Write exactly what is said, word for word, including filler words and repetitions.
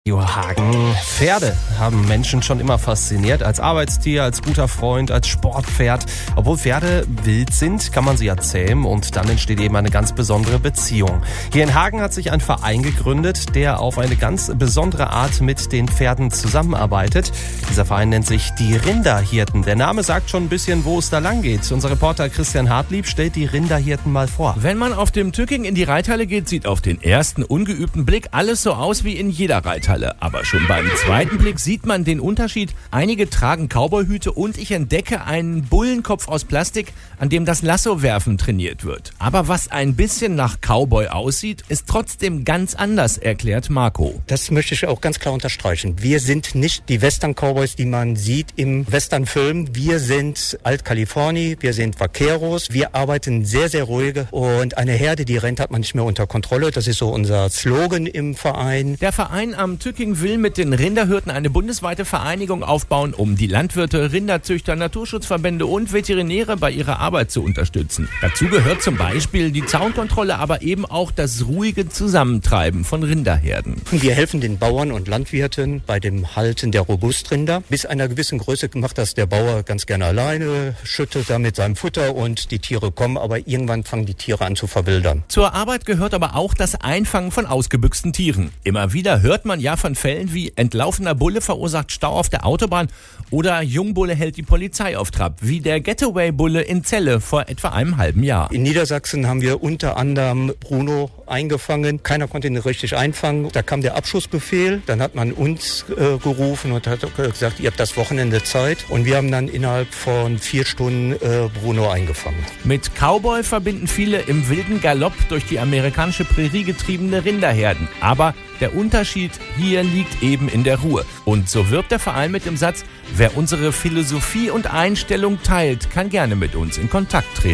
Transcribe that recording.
Johagen. Pferde haben Menschen schon immer fasziniert. Als Arbeitstier, als guter Freund, als Sportpferd. Obwohl Pferde wild sind, kann man sie ja zähmen und dann entsteht eben eine ganz besondere Beziehung. Hier in Hagen hat sich ein Verein gegründet, der auf eine ganz besondere Art mit den Pferden zusammenarbeitet. Dieser Verein nennt sich die Rinderhirten. Der Name sagt schon ein bisschen, wo es da lang geht. Unser Reporter Christian Hartlieb stellt die Rinderhirten mal vor. Wenn man auf dem Tücking in die Reithalle geht, sieht auf den ersten ungeübten Blick alles so aus wie in jeder Reithalle. Aber schon beim zweiten Blick sieht man den Unterschied. Einige tragen Cowboyhüte und ich entdecke einen Bullenkopf aus Plastik, an dem das Lassowerfen trainiert wird. Aber was ein bisschen nach Cowboy aussieht, ist trotzdem ganz anders, erklärt Marco. Das möchte ich auch ganz klar unterstreichen. Wir sind nicht die Western-Cowboys, die man sieht im Western-Film. Wir sind Alt-Californi, wir sind Vaqueros. Wir arbeiten sehr, sehr ruhig und eine Herde, die rennt, hat man nicht mehr unter Kontrolle. Das ist so unser Slogan im Verein. Der Verein am Tücking will mit den Rinderhirten eine bundesweite Vereinigung aufbauen, um die Landwirte, Rinderzüchter, Naturschutzverbände und Veterinäre bei ihrer Arbeit zu unterstützen. Dazu gehört zum Beispiel die Zaunkontrolle, aber eben auch das ruhige Zusammentreiben von Rinderherden. Wir helfen den Bauern und Landwirten bei dem Halten der Robustrinder. Bis einer gewissen Größe macht das der Bauer ganz gerne alleine, schüttet damit sein Futter und die Tiere kommen, aber irgendwann fangen die Tiere an zu verwildern. Zur Arbeit gehört aber auch das Einfangen von ausgebüxten Tieren. Immer wieder hört man ja von Fällen wie entlaufener Bulle verursacht Stau auf der Autobahn oder Jungbulle hält die Polizei auf Trab, wie der Getaway-Bulle in Celle vor etwa einem halben Jahr. In Niedersachsen haben wir unter anderem Bruno eingefangen. Keiner konnte ihn richtig einfangen. Da kam der Abschussbefehl. Dann hat man uns äh, gerufen und hat gesagt, ihr habt das Wochenende Zeit. Und wir haben dann innerhalb von vier Stunden äh, Bruno eingefangen. Mit Cowboy verbinden viele im wilden Galopp durch die amerikanische Prärie getriebene Rinderherden. Aber der Unterschied hier liegt eben in der Ruhe. Und so wirbt der Verein mit dem Satz, wer unsere Philosophie und Einstellung teilt, kann gerne mit uns in Kontakt treten.